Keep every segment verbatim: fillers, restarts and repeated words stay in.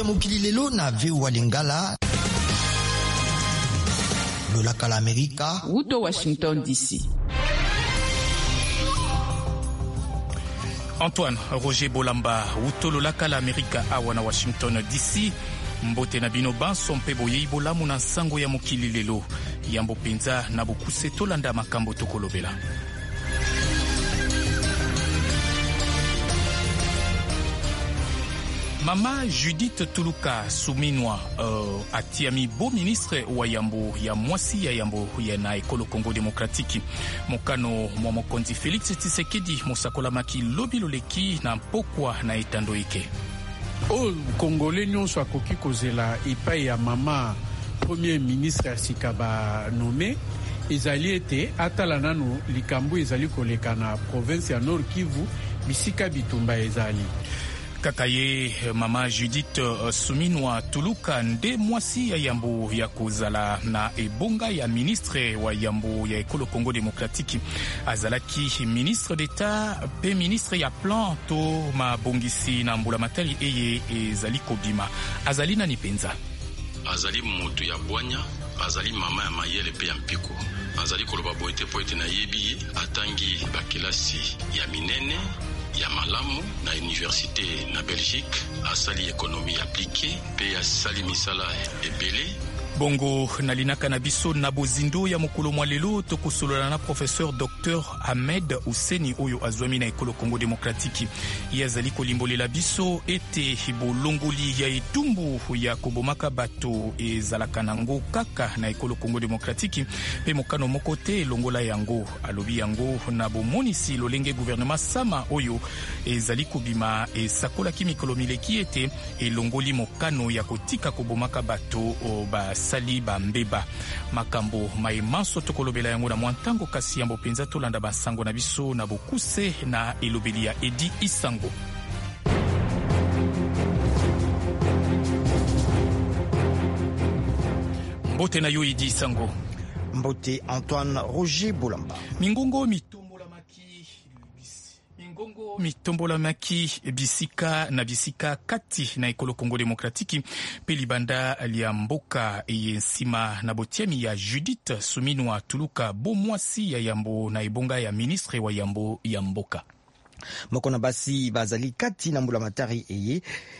ya mokili lelo na V O A Lingala. Lolaka la Amerika. Uto Washington D C. Antoine Roger Bolamba, Uto Lolaka la Amerika awana Washington D C. Mbote na bino banso mpe boye ibolamu na sango ya mokili lelo. Yambo penza na bokuse tolanda makambo tokolobela. Mama Judith Tuluka Suminwa uh, atiami bo ministre wa Yambo ya mwasi ya Yambo ya na ekolo Congo Demokratiki. Mokano mwa mokonzi Felix Tshisekedi mosakola maki lobi loleki na mpokwa na etando ike. O Congolais nyonso akoki kozela epai ya mama premier ministre ya sika ba nommé ezali ete atala nano likambo ezali koleka na province ya Nord Kivu bisika bitumba ezali. Kakaye mama Judith uh, Suminwa Tuluka nde mwasi ya Yambo ya kozala na ebonga ya ministre wa Yambo ya ekolo Congo Demokratiki. Azalaki ministre d'État pe ministre ya plan to mabongisi na mbula matali eye ezali kobima. Azali na nipenza. Azali mutu ya bwanya, azali mama ya mayele pe ya mpiko. Azali koloba boite poite na yebi atangi bakilasi ya minene ya malamu na université na Belgique, asali économie appliquée pe asali misala ebele. Bongo nalinaka na biso na bozindo ya mokolo mwa lelo tokosolola na professeur docteur Ahmed Ouseni oyo azwami na ekolo Congo Demokratiki. Yazali kolimbolela biso ete bolongoli ya etumbu ya kobomaka bato ezalaka nango kaka na ekolo Congo Demokratiki pe mokano moko te longola yango. Alobi yango na bomonisi lolenge gouvernement sama oyo ezali kobima esakolaki mikolo mileki ete elongoli mokano ya kotika kobomaka bato ba sali bambeba. Makambo maimanso tokolobela yango na mwantango kasi yambo penza tolanda basango na biso na bokuse na elobeli ya Edi Isango. Mbote na yo Edi Isango. Mbote Antoine Roger Bolamba. Mingongo mito Ngongo mitombola maki bisika na bisika kati na ekolo Congo Demokratiki pe libanda lia mboka eyensima na botiami ya Judith Suminwa Tuluka bomwasi ya Yambo na ebonga ya ministre wa Yambo ya mboka. Mokona basi bazali kati na mbula matari eye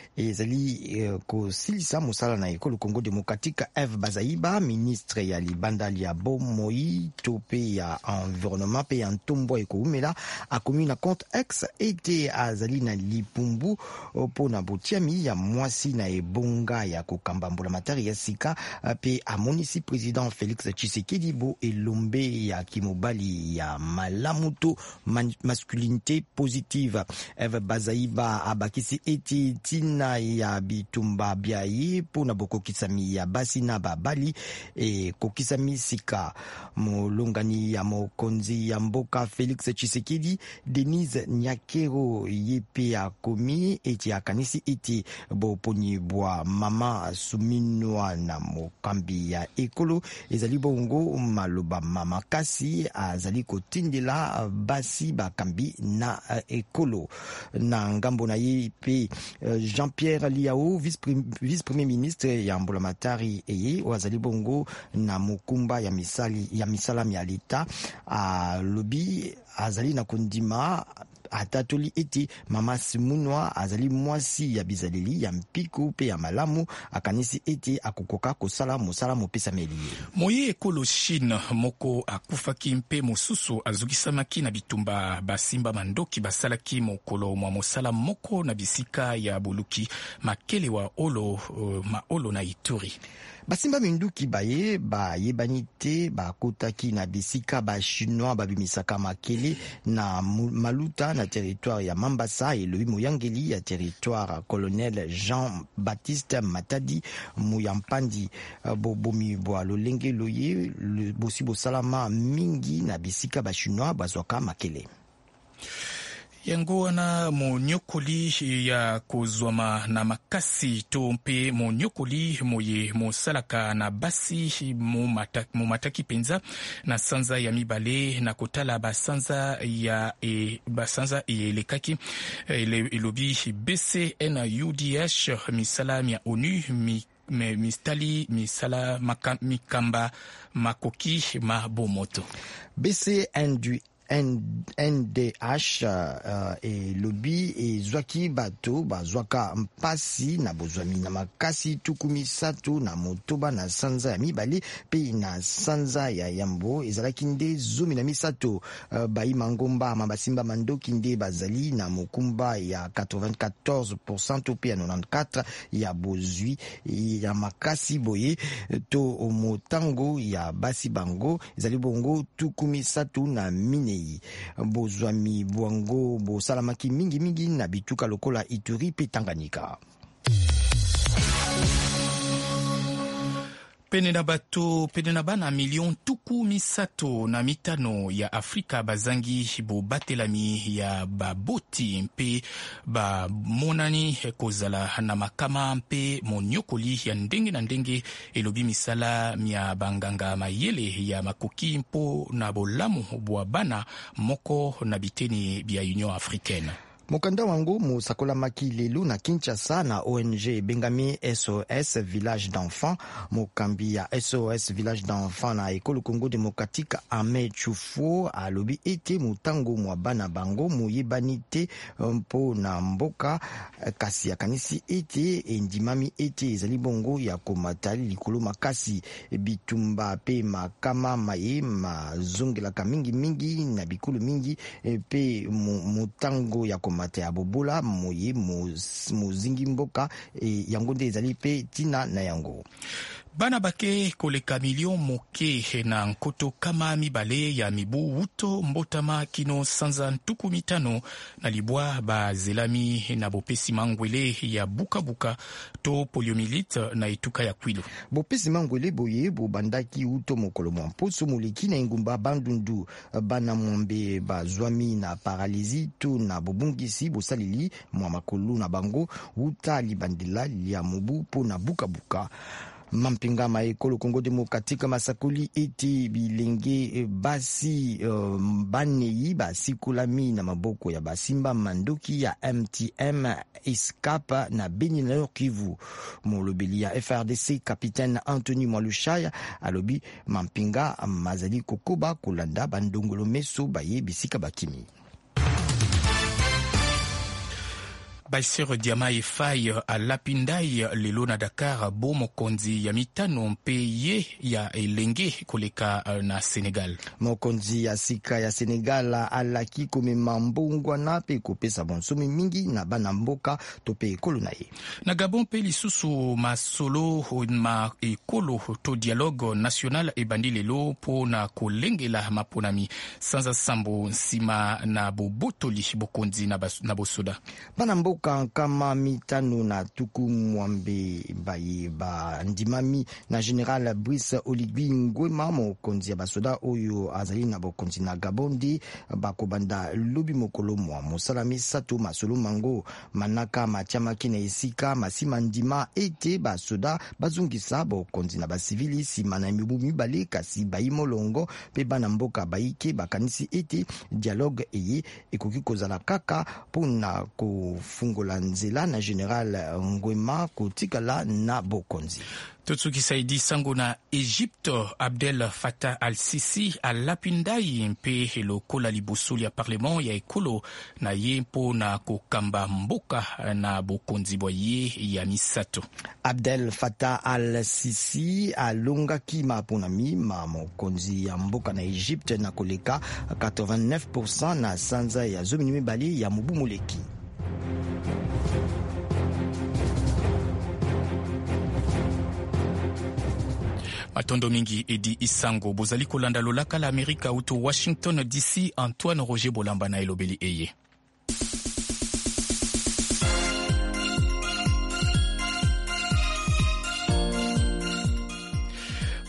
ezali uh, kosilisa musala na ekolo Congo Demokratika. Eve Bazaiba ministre ya libanda lia bomoi tope ya environnement pe ya ntombo ekoumela akomi na compte X ete azali na lipumbu po na botiami ya mwasi na ebonga ya kokamba mbula matari ya sika pe amonisi président Félix Tshisekedi bo elombe ya kimobali ya malamuto masculinité positive. Eve Bazaiba abakisi eti tina ya bitumba biaye pona bokokisami ya basi na babali e kokisami sika. Molongani ya mokonzi ya mboka Félix Tshisekedi Denise Nyakero yepe ya komi eti akanisi eti boponi bwa mama Suminwa na mokambi ya ekolo ezali bongo maloba mama kasi azali kotindela basi bakambi na ekolo. Na ngambo na yepe Jean-Pierre Liao, vice-premier ministre ya mbulamatari eye wazali bongo na mukumba ya misali ya misala ya leta a lobi azali na kundima atatoli eti mama Suminwa azali mwasi ya bizaleli ya mpiku pe ya malamu akanisi eti akokoka kosala mosala mopesa meli. Moye ekolo Chine moko akufaki mpe mosusu azukisamaki na bitumba basimba mandoki basalaki mokolo mwa mosala moko na bisika ya boluki makele wa olo uh, maolo na Ituri. Basimba minduki baye ba yebanite ba kotaki na bisika ba chinois babimisaka makele na maluta na territoire ya Mambasa et le Moyangeli ya territoire colonel Jean-Baptiste Matadi Muyampandi bobomi bwa lolenge loye le bosibo salama mingi na bisika ba chinois bazwaka makele. yango wana monyokoli ya kozwama na makasi to mpe monyokoli moye mosalaka na basi mo mataki penza na sanza ya mibale na kotala basanza ya e, basanza elekaki elobi B C N U D H misala mia ONU mi Me mistali misala maka, mikamba makoki mabomoto. B C N D H uh, e lobi e zwaki bato bazwaka mpasi na bozwami na makasi tukumi sato na motoba na sanza ya mibale pe na sanza ya yambo ezalaki nde zomi na misato uh, bayi mangomba mabasimba mandoki nde bazali na mokumba ya quatre-vingt-quatorze pour cent pe ya quatre-vingt-quatre ya bozwi ya makasi boye to motango ya basi bango ezali bongo tukumi sato na mine bozwami bwango bosalamaki mingi mingi na bituka lokola Ituri pe Tanganyika. Pene na bato pene na bana milion tuku misato na mitano ya Afrika bazangi bo batelami ya baboti mpe ba monani kozala na makama mpe monyokoli ya ndenge na ndenge elobi misala mia banganga mayele ya makoki mpo na bolamu bwa bana moko na biteni bya Union Africaine. Mokanda wango musakola maki lelu na Kinshasa na O N G bengami S O S Village d'Enfants. Mokambi ya S O S Village d'Enfants na ekolo Congo Démocratique Ahmed Choufou alobi ete mutango mwa bana bango muyebani te mpo na mboka kasi akanisi ete endimami ete ezali bongo ya komatali likolo makasi bitumba pe makama maye mazongelaka mingi mingi na bikulu mingi pe mutango ya mate ya bobola moye mozingi mboka e, yango nde ezali pe tina na yango. Bana bake koleka milion moke na nkoto kama mibale ya mibu wuto mbotama kino sanza ntuku mitano na libwa ba zelami na bopesi mangwele ya buka buka to poliomyélite na etuka ya Kwilu. Bopesi mangwele boye bo bandaki wuto mokolo mwamposo moleki na ingumba bandundu bana mwambe bazwami na paralizi to na bobungisi bosalili mwa makolu na bango wuta libandela lia mobu po na buka buka. Mampinga maekolo Congo Démocratique masakoli eti bilenge basi uh, baneyi basikulami na maboko ya basimba mandoki ya M T M Escapa na Beni na Kivu. Molobeli ya F R D C Capitaine Anthony Mwalushaya alobi mampinga mazali kokoba kolanda bandongolo meso baye bisika bakimi. Baisero Diama Efai a Lapindai lelo na Dakar bo mokonzi ya mitano mpe ye ya elenge koleka na Senegal. Mokonzi ya sika ya Senegal alaki komema mbongwa na pe kopesa bonsomi mingi na bana mboka to pe ekolo na ye. Na Gabon pe lisusu masolo ma ekolo to dialogue national ebandi lelo po na kolengela maponami sanza sambo nsima na bobotoli bokonzi na, bas, na bosoda. Bana mboka kama mitano na tuku mwambe baye ba ndimami na General Brice Oligui Nguema mokonzi ya basoda oyo azali na bokonzi na Gabondi bakobanda lobi mokolo mwa mosalami sato masolo mango manaka matiama kina esika masima ndima ete basoda bazungisa bokonzi na basivili sima na mibu mibale kasi bayi molongo pe bana mboka bayike bakanisi ete dialogue eye ekoki kozala kaka pona kofungola nzela na General Nguema kotikala na bokonzi. Totsuki Saidi sango na Egypte Abdel Fattah al-Sisi alapindai mpe lokola liboso ya parlement ya ekolo na ye mpo na kokamba mboka na bokonzi bwa ye ya misato. Abdel Fattah al-Sisi alongaki maponami ma mokonzi ya mboka na Egypte na koleka quatre-vingt-neuf pour cent na sanza ya zomi mibale ya mubu moleki. Matondo mingi edi isango bozali kolanda lolaka la Amerika uto Washington D C. Antoine Roger Bolamba na elobeli eye.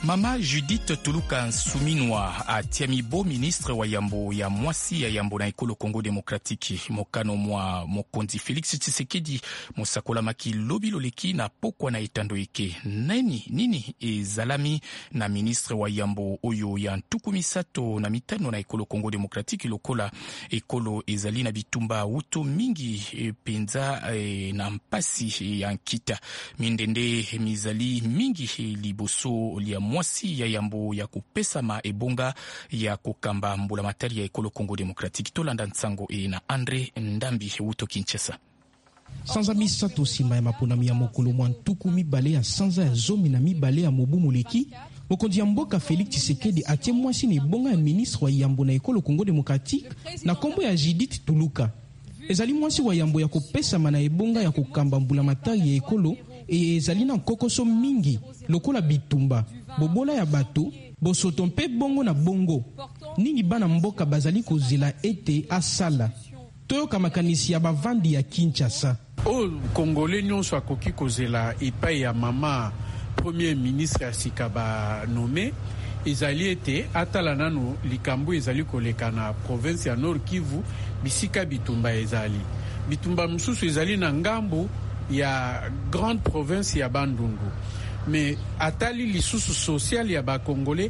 Mama Judith Tuluka Nsuminwa atiamibo ministre wa yambo ya mwasi ya yambo na ekolo Congo Demokratiki mokano mwa mokonzi Felix Tshisekedi musakola maki lobi loleki na pokwa na etando eke nani nini ezalami na ministre wa yambo oyo ya ntuku misato na mitano na ekolo Congo Demokratiki lokola ekolo ezali na bitumba uto mingi e, penza e, na mpasi ya nkita mindende mizali mingi e, liboso lia mwasi ya yambo ya kupesama ebonga ya kukamba mbula matari ya ekolo Congo Demokratiki tolanda nsango e na Andre Ndambi uto Kinshasa. Sanza misato simba ya maponami ya mokolo mwa ntuku mibale ya sanza ya zomi na mibale ya mobu moleki mokonzi ya mboka Felix Tshisekedi atie mwasi na ebonga ya ministre wa yambo na ekolo Congo Demokratiki na kombo ya Judith Tuluka. Ezali mwasi wa yambo ya kopesama na ebonga ya kukamba mbula matari ya ekolo e ezali na kokoso mingi lokola bitumba bobola ya bato bosoto mpe bongo na bongo nini bana mboka bazali kozela ete asala toyoka makanisi ya bavandi ya Kinshasa. O Congolais nyonso akoki kozela epai ya mama premier ministre asika ba nommé ezali ete atala nano likambo ezali koleka na province ya Nord Kivu bisika bitumba ezali bitumba mususu ezali na ngambo ya grande province ya Bandundu mais atali lisusu social ya ba Congolais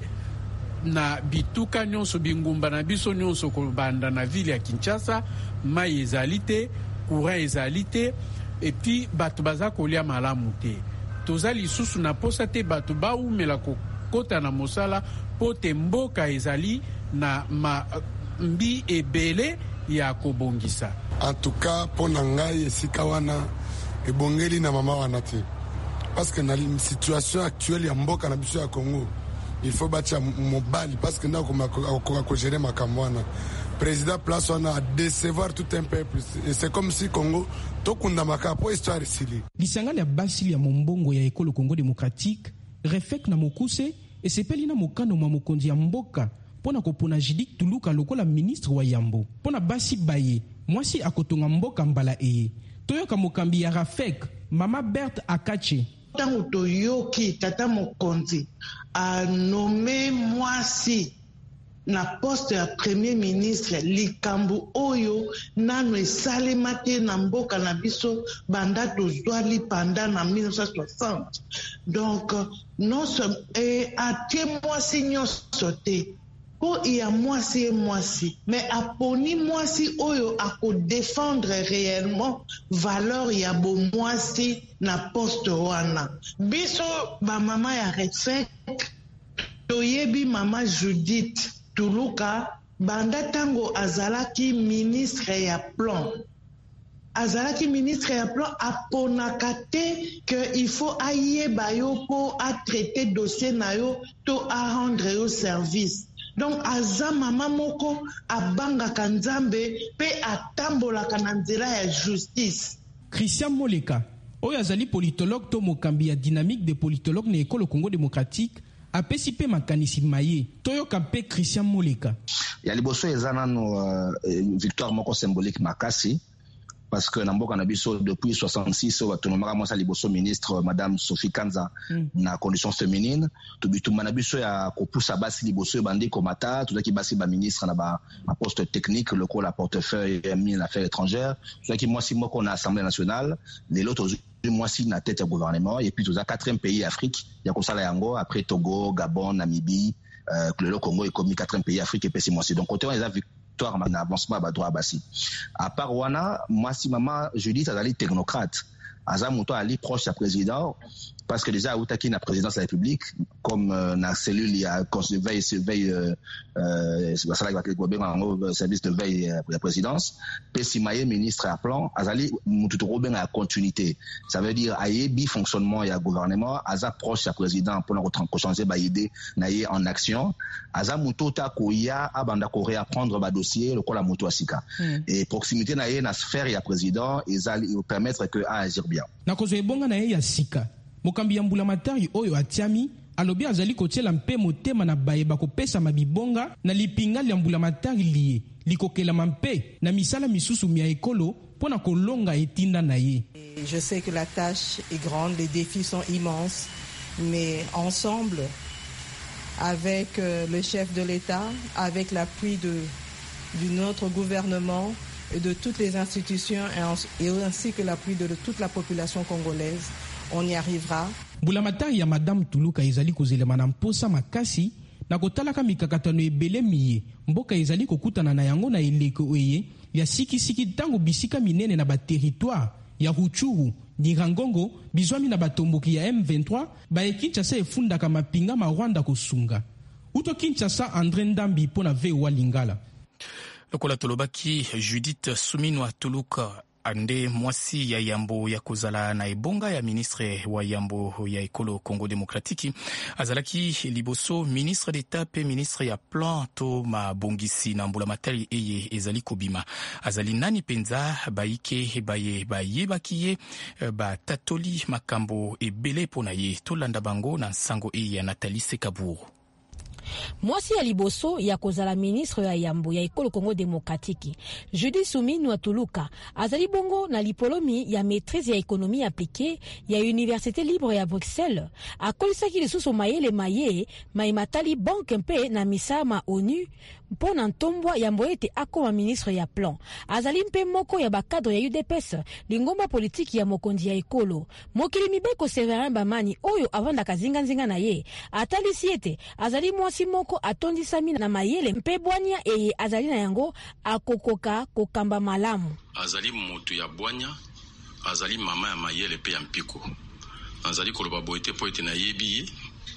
na bituka nyonso bingumba na biso nyonso kobanda na ville ya Kinshasa mai ezali te courant ezali te et puis bato baza kolia malamu te toza lisusu na posa te bato baumela kokota na mosala po te mboka ezali na ma mbi ebele ya kobongisa. En tout cas pona ngai esika wana ebongeli na mama wana te parce que na situation actuelle ya mboka na biso ya Congo il faut batia mobali parce que na ko ko gérer makambo wana président place wana a décevoir tout un peuple et c'est comme si Congo tokunda makapo histoire isili lisangala ya basili ya mombongo ya ekolo Congo Demokratiki refek na mokuse esepeli na mokano mwa mokonzi ya mboka pona kopona Judith Tuluka lokola ministre wa yambo pona basi baye mwasi akotonga mboka mbala eye toyoka mokambi ya Rafek mama Berthe Akache. Tango toyoki tata mokonzi a nommé mwasi na poste ya premier ministre likambu oyo nano esalema te na mboka na biso banda tozwali panda na mille neuf cent soixante. Donc non e atie mwasi nyonso te po iya mwasi e mwasi mais aponi mwasi oyo ako défendre réellement valeur ya bo mwasi na poste wana biso ba mama ya Refek toyebi mama Judith Tuluka banda tango azalaki ministre ya plan azalaki ministre ya plan aponaka te que il faut ayeba yo po a traiter dossier na yo to a rendre yo service. Donc aza mama moko abangaka nzambe pe atambolaka na nzela ya justice. Christian Moleka oyo azali politologue to mokambi ya dynamique de politologue na ekolo Congo Demokratiki apesi pe makanisi maye toyoka pe Christian Moleka ya liboso eza nano uh, victoire moko symbolique makasi parce que namboka na biso depuis soixante-six o batonomaka mwasa liboso ministre madame Sophie Kanza mm. na condition féminine tubituma na biso ya kopusa basi liboso bandi komata tuzaki basi ba ministre na ba poste technique le ko la portefeuille ministre des affaires étrangères tuzaki mwasi moko na assemblée nationale les autres mwasi na tête ya gouvernement et puis tuzaki quatrième pays Afrique ya kosala yango après Togo, Gabon, Namibie euh, le Congo est comme quatrième pays Afrique et puis mwasi donc côté on les a victoire na avancement ba droit basi à part wana mwasi mama Judith azali technocrate aza moto ali proche ya président parce que déjà autaki na présidence de la République comme euh, na cellule ya veille veille euh euh service de veille pour la présidence pesimaye ministre à plan azali mutu to benga ya continuité ça veut dire ayebi fonctionnement ya gouvernement aza proche ya président pour ko changer ba idée na ye en action aza mutu ta ko ya abanda ko réapprendre ba dossier le ko la mutu asika mm. et proximité na ye na sphère ya président ezali permettre que a agir bien na ko zo ebonga na ye ya sika mokambi ya mbula matari oyo atiami alobi azali kotiela mpe motema na bayeba kopesa mabibonga na lipingali ya mbula matari liye likokelama mpe na misala misusu mia ekolo pona kolonga etinda na ye. Je sais que la tâche est grande, les défis sont immenses, mais ensemble avec euh, le chef de l'État, avec l'appui de, de notre gouvernement et de toutes les institutions et ainsi que l'appui de, de toute la population congolaise, on y arrivera. Mbulamatari ya Madame Tuluka ezali kozelema na mposa makasi na kotalaka mikakatano ebele miye mboka ezali kokutana na yango na eleko eye ya sikisiki tango bisika minene na ba territoire ya Ruchuru, Nirangongo, bizwami na batomboki ya M vingt-trois ba Kinshasa efundaka mapinga ma Rwanda kosunga. Uto Kinshasa, André Ndambi pona V O A Lingala. Lokola tolobaki Judith Suminwa Tuluka ande mwasi ya yambo ya kozala na ebonga ya ministre wa yambo ya ekolo Congo Demokratiki azalaki liboso ministre d'État pe ministre ya plan to mabongisi na mbulamatari eye ezali kobima azali nani penza baike baye baye bakiye ba tatoli makambo ebele pona ye tolanda bango na sango eye ya Nathalie Sekaburu. Mwasi ya liboso ya kozala ministre ya yambo ya ekolo Congo Demokratiki Judith Suminwa Tuluka azali bongo na lipolomi ya maîtrise ya économie appliquée ya Université libre ya Bruxelles akolisaki lisusu mayele maye maimatali banque mpe na misama ONU mpona ntombwa yambo ete akoma ministre ya plan azali mpe moko ya bakadre ya U D P S lingomba politiki ya mokonzi ya ekolo mokili mibeko Severin Bamani oyo avandaka zinga-nzinga na ye atalisi ete azali mwasi moko atondisami na mayele mpe bwanya eye azali na yango akokoka kokamba malamu azali motu ya bwanya azali mama ya mayele pe ya mpiko azali koloba boete po ete na yebi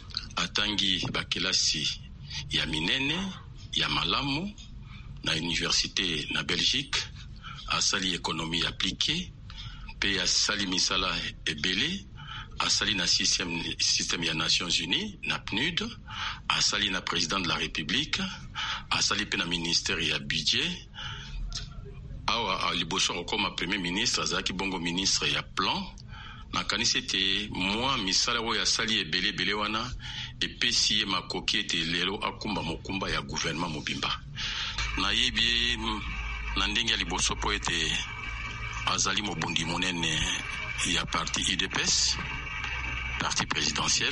atangi bakelasi ya minene ya malamu na université na Belgique asali économie appliquée pe asali misala ebele asali na système système ya Nations Unies na P N U D asali na président de la République asali pe na ministère ya budget awa liboso comme premier ministre azaki bongo ministre ya plan na kanisi ete moi misala oyo asali ebele ebele wana epesi ye makoki ete lelo akumba mokumba ya gouvernement mobimba na yebi na ndenge ya liboso po ete azali mobundi monene ya parti U D P S parti présidentiel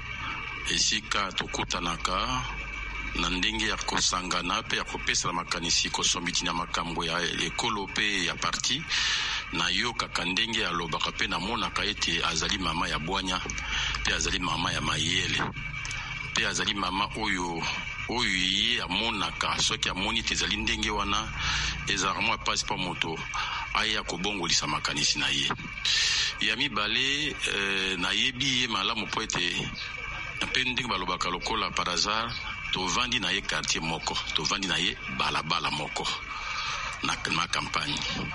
esika tokutanaka na ndenge ya kosangana pe ya kopesa makanisi kosombiti na makambo ya ekolo pe ya parti na yo kaka ndenge ya lobaka pe na monaka ete azali mama ya bwanya pe azali mama ya mayele pe azali mama oyo oyo ye amonaka soki amoni te ezali ndenge wana ezalaka mwa pasi pa moto aya kobongolisa makanisi na ye ya mibale eh, na yebi ye malamu po ete mpe ndenge balobaka lokola par hasard tovandi na ye quartier moko tovandi na ye balabala moko na, na campagne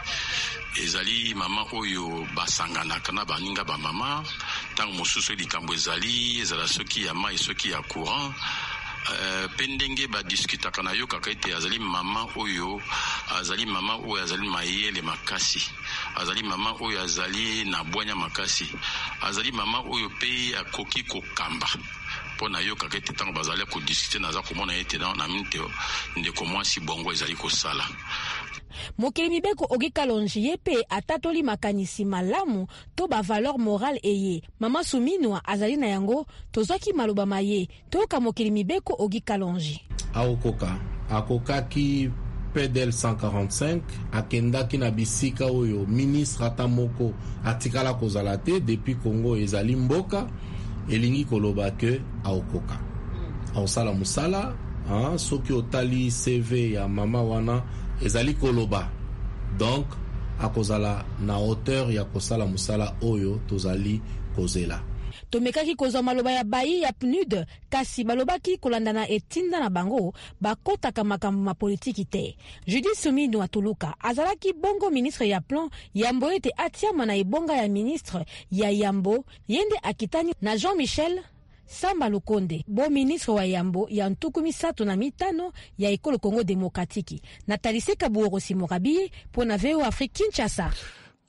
ezali mama oyo basanganaka na baninga ba mama tango mosusu likambo ezali ezala soki ya mai soki ya courant Uh, pendenge ba diskutaka na yo kaka ete azali mama oyo azali mama oyo azali mayele makasi azali mama oyo azali na bwanya makasi azali mama oyo pe akoki kokamba pona yo kaka ete tango bazali kodiskute naza komona ete na minte ndeko mwasi bongo ezali kosala mokili mibeko Ogi Kalonji ye pe atatoli makanisi malamu to ba valeur morale eye mama Suminwa azali na yango tozaki maloba maye toka mokili mibeko Ogi Kalonji aokoka akokaki P D L cent quarante-cinq akendaki na bisika oyo ministre atamoko atikala kozala te depuis Congo ezali mboka elingi koloba ke aokoka aosala musala hein, soki otali C V ya mama wana ezali koloba donc akozala na hauteur ya kosala musala oyo tozali kozela tomekaki kozwa maloba ya bayi ya P N U D kasi balobaki kolandana etinda na bango bakotaka makambo ma politiki te Judith Suminwa Tuluka azalaki bongo ministre ya plan yambo ete atiama na ebonga ya ministre ya yambo yende akitani na Jean-Michel Samba Lukonde bo ministre wa yambo ya ntuku misato na mitano ya ekolo Congo Demokratiki Nathalie Sekaburu Simorabi pona V O A Afrique Kinshasa.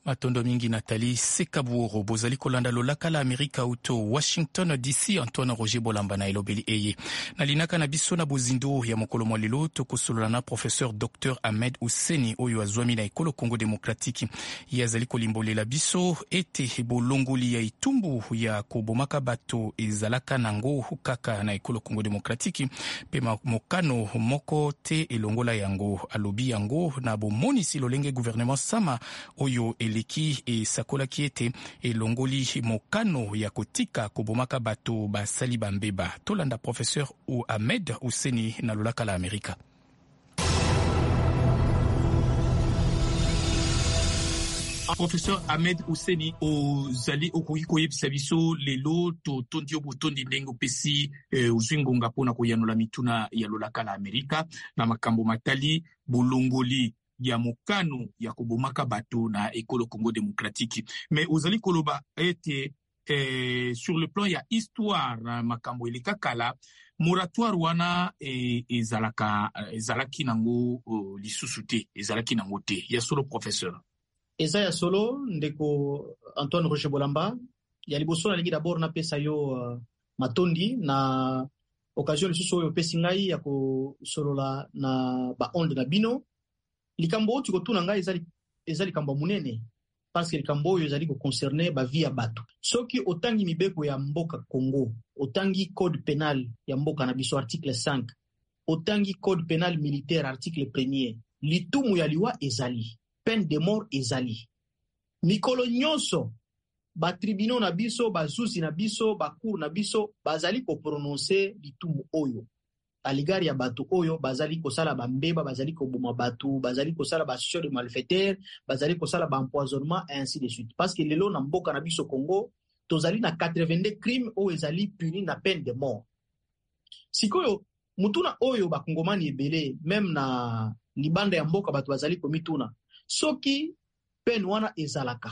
Matondo mingi Nathalie Sekaburo bozali kolanda lolaka la Amerika uto Washington D C. Antoine Roger Bolamba na elobeli eye nalinaka na biso na bozindo ya mokolo mwa lelo tokosolola na professeur docteur Ahmed Ouseni oyo azwami na ekolo Congo Démocratique. Ye azali kolimbolela biso ete bolongoli ya itumbu ya kobomaka bato ezalaka nango kaka na ekolo Congo Démocratique pe mokano moko te elongola yango. Alobi yango na bomonisi lolenge gouvernement sama oyo eleki e sakola kiete elongoli mokano ya kotika kobomaka bato basali bambeba. Tolanda professeur ou Ahmed Ouseni na lolaka la Amerika. Professeur Ahmed Ouseni ozali okoki koyebisa biso lelo to tondi obotondi ndenge opesi eh, uzwingonga mpona koyanola mituna ya lolaka la Amerika na makambo matali bolongoli ya mokano ya kobomaka bato na ekolo Congo Démocratique. Mais ozali koloba ete eh, sur le plan ya histoire na makambo eleka kala moratoire wana e, ezalaka ezalaki nango uh, lisusu te ezalaki nango te ya solo professeur. Eza ya solo ndeko Antoine Roger Bolamba ya liboso na lingi d'abord na pesa yo uh, matondi na occasion lisusu oyo pesi ngai ya ko solola na ba onde na bino likambo oyo tikotuna ngai ezali ezali likambo munene parce que likambo oyo ezali ko concerner ba vie ya bato. Soki otangi mibeko ya mboka Congo, otangi code pénal ya mboka na biso article cinq, otangi code pénal militaire article premier, litumu ya liwa ezali peine de mort ezali. Mikolo nyonso ba tribunaux na biso, ba zuzi na biso, ba cour na biso bazali ko prononcer litumu oyo. Aligari ya batu oyo bazali kosala bambeba, bazali koboma batu, bazali kosala ba association de malfaiteurs, bazali kosala ba empoisonnement et ainsi de suite. Parce que lelo na mboka na biso Congo tozali na quatre-vingt-deux crimes oyo ezali puni na peine de mort. Sikoyo mutuna oyo ba kongomani ebele même na libanda ya mboka batu bazali komituna soki peine wana ezalaka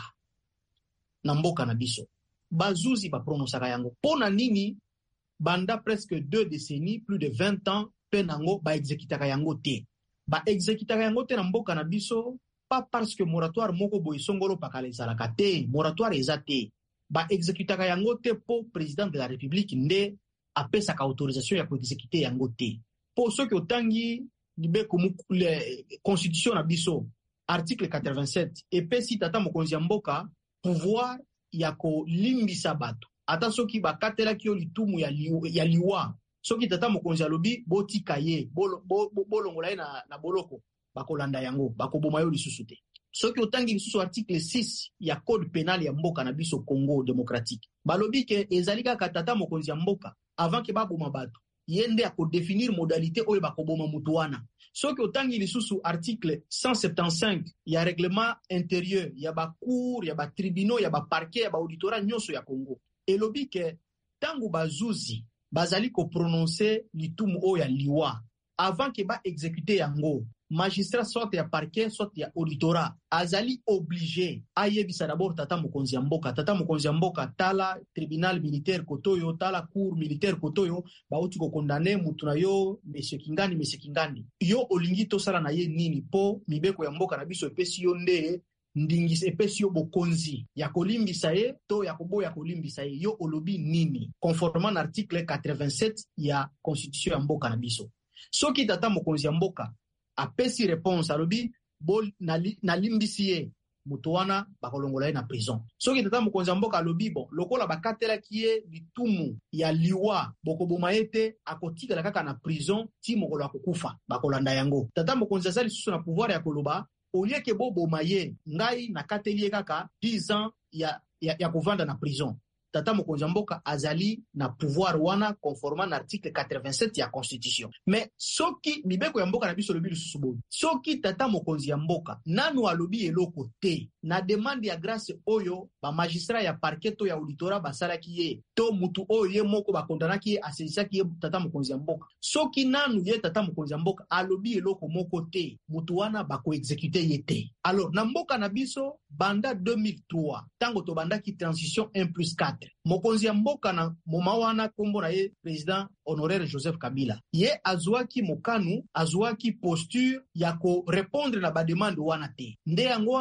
na mboka na biso bazuzi ba prononcaka yango pona nini banda presque deux décennies, plus de vingt ans, penango ba exécutaka yango te. Ba exécutaka yango te na mboka na biso, pas parce que moratoire moko boy songolo pakala ezalaka te, moratoire eza te. Ba exécutaka yango te po président de la République nde apesaka autorisation ya ko exécuter yango te. Po soki otangi libeko le constitution na biso, article quatre-vingt-sept, epesi tata mokonzi ya mboka pouvoir ya ko limbisa bato. Ata soki bakatela kiyo litumu ya, li, ya liwa soki tata mokonzi alobi botika ye bolongola bo, bo, ye na, na boloko bakolanda yango bakoboma yo lisusu te. Soki otangi lisusu article six ya code pénal ya mboka na biso Congo Démocratique balobi ke ezali kaka tata mokonzi ya mboka avant ke baboma bato yende akodefinir modalité oyo bakoboma mutu wana. Soki otangi lisusu article cent septante-cinq ya règlement intérieur ya ba cour ya ba tribunaux ya ba parquet ya ba auditorat nyonso ya Congo elobi ke tangu bazuzi bazali ko prononcer litumu oyo ya liwa avant ke ba exécuter yango magistrat soit ya parquet soit ya auditorat azali obligé ayebisa d'abord tata mokonzi ya mboka tata mokonzi ya mboka tala tribunal militaire kotoyo tala cour militaire kotoyo bauti ko condamner mutu na yo monsieur Kingani monsieur Kingani yo olingi tosala na ye nini po mibeko ya mboka na biso epesi yo nde ndingisi epesi yo bokonzi ya kolimbisa ye to ya koboya kolimbisa ye yo olobi nini conformément na article quatre-vingt-sept ya constitution ya mboka na biso. Soki tata mokonzi ya mboka apesi réponse alobi bol na limbisi ye mutu wana bakolongola ye na prison. Soki tata mokonzi ya mboka alobi bon lokola bakatela kiye litumu ya liwa bokoboma ete akotika kaka na prison ti mokolo akokufa bakolanda yango. Tata mokonzi azali susu na pouvoir ya koloba olie ke boboma ye ngai na kateli kaka dix ans ya, ya, ya kovanda na prison. Tata mokonzi ya mboka azali na pouvoir wana conformément na article quatre-vingt-sept ya constitution. Mais soki mibeko ya mboka na biso lobi lisusu boyi soki tata mokonzi ya mboka nanu alobi eloko te na demande ya grâce oyo ba magistrat ya parquet to ya auditorat basalaki ye to mutu oyo ye moko bakondanaki ye asejisaki ye tata mokonzi ya mboka soki nanu ye tata mokonzi ya mboka alobi eloko moko te mutu wana bako exécuter ye te. Alors na mboka na biso banda deux mille trois tango to bandaki transition un plus quatre mokonzi ya mboka na moma wana kombo na ye président honoraire Joseph Kabila ye azwaki mokanu azwaki posture ya ko répondre na ba demande wana te nde yango wana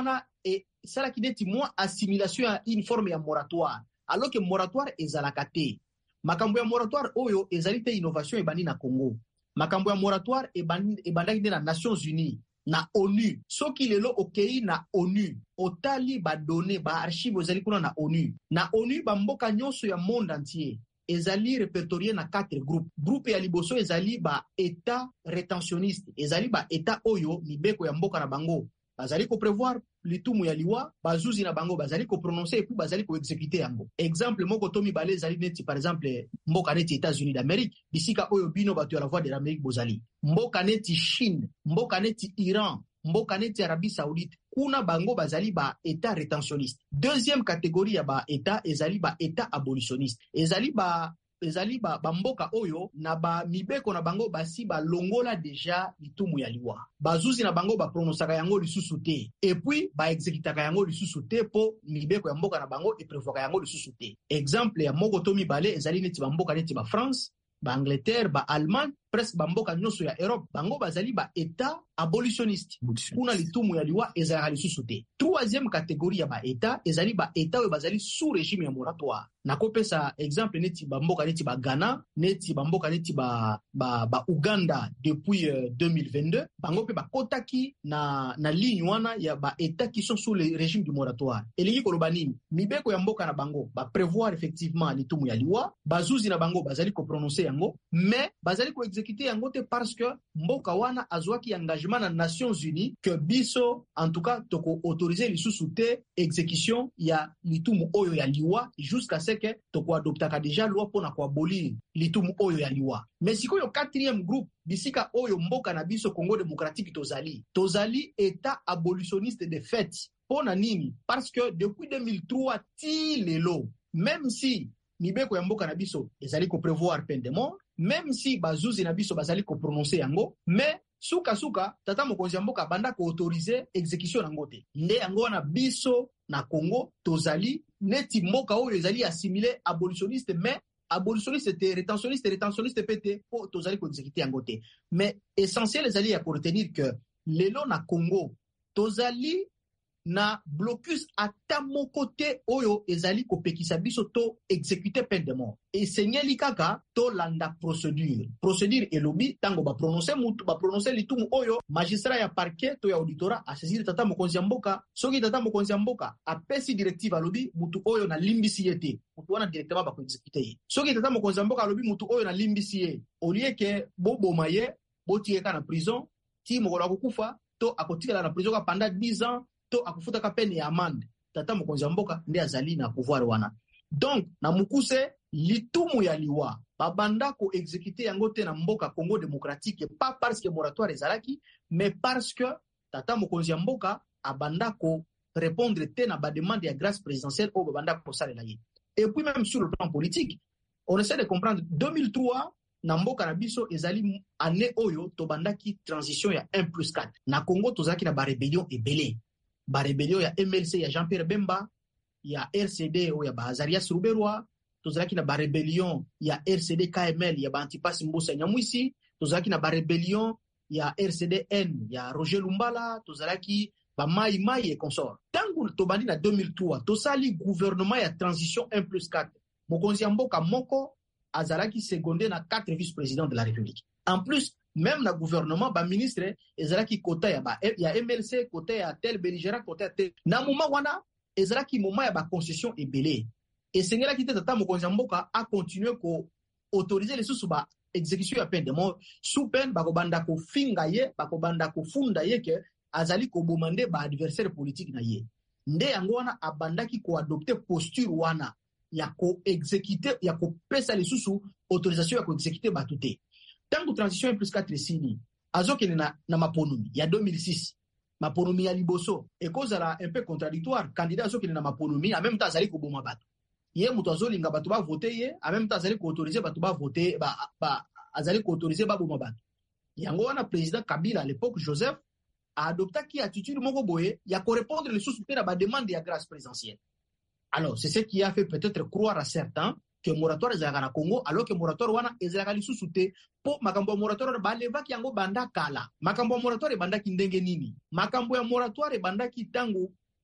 et ça qui dit moi assimilation à une forme ya moratoire alors que moratoire ezalaka te. Makambo ya moratoire oyo ezali te innovation ebandi na Congo. Makambo ya moratoire ebandi ebandaki na Nations Unies na ONU. Soki lelo okei na ONU otali ba données ba archives ezali kuna na ONU. Na ONU ba mboka nyonso ya monde entier ezali répertorié na quatre groupes. Groupe ya liboso ezali ba état rétentionniste, ezali ba état oyo mibeko ya mboka na bango bazali ko prévoir litumu ya liwa, bazuzi na bango bazali ko prononcer et puis bazali ko exécuter yango. Exemple moko to mibale ezali neti par exemple mboka neti États-Unis d'Amérique, bisika oyo bino bato ya la voix de l'Amérique bozali. Mboka neti Chine, mboka neti Iran, mboka neti Arabie Saoudite, kuna bango bazali ba état rétentionniste. Deuxième catégorie ya ba état ezali ba état abolitionniste. Ezali ba ezali ba, ba mboka oyo na ba mibeko na bango basi ba longola deja litumu ya liwa. Bazuzi na bango ba pronosaka yango lisusu te. Et puis ba exécutaka yango lisusu te po mibeko ya mboka na bango e prévoka yango lisusu te. Exemple ya moko to mibale ezali neti ba mboka neti ba France, ba Angleterre, ba Allemagne, presque ba mboka nyonso ya Europe, bango bazali ba état abolitionniste. Kuna litumu ya liwa ezalaka lisusu te. Troisième catégorie ya ba état ezali ba état oyo bazali sous régime ya moratoire. Nakopesa exemple neti ba mboka neti ba Ghana, neti ba mboka neti ba ba, ba Uganda depuis euh, deux mille vingt-deux, bango pe ba kotaki na na ligne wana ya ba état qui sont sous le régime du moratoire. Elingi koloba nini? Mibeko ya mboka na bango ba prévoir effectivement litumu ya liwa, bazuzi na bango bazali ko prononcer yango, mais bazali ko exécuter yango te parce que mboka wana azwaki engagement na Nations Unies que biso en tout cas toko autoriser lisusu te exécution ya litumu oyo ya liwa jusqu'à ce que toko adoptaka déjà loi pona ko abolir litumu oyo ya liwa. Mais sikoyo quatrième groupe bisika oyo mboka na biso Congo démocratique tozali tozali état abolitionniste de fait. Pona nini? Parce que depuis deux mille trois ti lelo, même si mibeko ya mboka na biso ezali ko prévoir peine de mort, même si bazuzi na biso bazali ko prononcer yango, mais suka suka tata mokonzi ya mboka banda ko autoriser exécution yango te. Nde yango na biso na Congo tozali neti mboka oyo ezali assimilé abolitionniste, mais abolitionniste te rétentionniste rétentionniste pete po tozali ko exécuter yango te. Mais essentiel ezali ya ko retenir que lelo na Congo tozali na blocus ata moko te oyo ezali kopekisa biso to exécuter peine de mort. Et senyeli kaka to landa procédure. Procédure elobi tango ba prononcer mutu ba prononcer litumu oyo magistrat ya parquet to ya auditorat a saisir tata mokonzi ya mboka, soki tata mokonzi ya mboka apesi directive alobi mutu oyo na limbisi yete. Mutu wana directement ba ko exécuter ye. Soki tata mokonzi ya mboka alobi mutu oyo na limbisi ye, au lieu que bobo maye, botieka na prison, ti mokola kokufa to akotikala na prison ka pendant dix ans. To akufuta ka peine ya amende tata mokonzi ya mboka nde azali na pouvoir wana. Donc na mukuse litumu ya liwa babanda ko exécuter yango te na mboka Congo démocratique, pas parce que moratoire ezalaki, mais parce que tata mokonzi ya mboka abanda ko répondre te na ba demande ya grâce présidentielle o babanda ko salela ye. Et puis même sur le plan politique, on essaie de comprendre deux mille trois na mboka na biso ezali année oyo to bandaki transition ya un plus quatre. Na Congo tozaki na ba rébellion ebele. Ba rébellion ya M L C ya Jean-Pierre Bemba, ya R C D o ya ba Azarias Ruberwa, tozalaki na ba rébellion ya R C D K M L ya ba Antipasi Mbusa Nyamwisi, tozalaki na ba rébellion ya R C D N ya Roger Lumbala, tozalaki ba Mai Mai et consort. Tangu tobandi na deux mille trois, tosali gouvernement ya transition un plus quatre. Mokonzi ya mboka moko azalaki secondé na quatre vice-présidents de la République. En plus, même na gouvernement ba ministre ezalaki kota ya ba ya M L C, kota ya tel belligérant, kota ya tel. Na moment wana ezalaki moment ya ba concession ebele. Et sengela ki tata mokonzi mboka a continuer ko autoriser les sous ba exécution ya peine de mort sous peine ba ko banda ko finga ye, ba ko banda ko funda ye ke azali ko bomande ba adversaire politique na ye. Nde yango wana abandaki ko adopter posture wana ya ko exécuter ya ko pesa les sous autorisation ya ko exécuter batute. Tango transition un plus quatre sini azokene na, na maponumi ya deux mille six, maponumi ya liboso ekozala un peu contradictoire, candidat azokene na maponumi en même temps azali ko boma bato ye muto azolinga bato ba voter ye en même temps azali ko autoriser bato ba voter ba, ba azali ko autoriser ba boma bato. Yango wana président Kabila à l'époque Joseph a adopté qui attitude moko boye ya ko répondre les sous-soutenir à ba demande ya grâce présidentielle. Alors c'est ce qui a fait peut-être croire à certains que moratoire ezalaka na Congo, alors que moratoire wana ezalaka lisusu te po makambo ya moratoire balevaki yango banda kala. Makambo ya moratoire ebandaki ndenge nini? Makambo ya moratoire ebandaki tango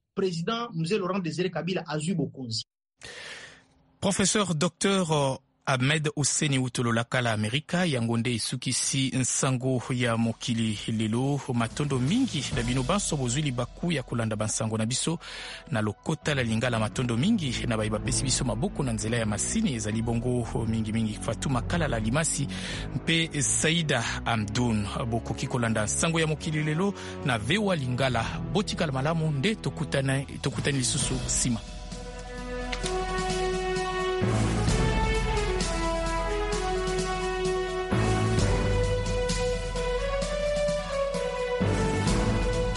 président Mzee Laurent Désiré Kabila azwi bokonzi. Professeur Docteur Ahmed Ouseni Utolola la Amerika yangonde isukisi nsango ya mokili lelo matondo mingi na bino banso bozuli baku ya kulanda bansango na biso na lokota la lingala matondo mingi na baiba pesi biso maboko na nzela ya masini ezali bongo mingi mingi Fatuma Kala la Limasi mpe Saida Amdoun boko kikolanda nsango ya mokili lelo na vewa lingala botikala malamu nde tokutana tokutani lisusu sima.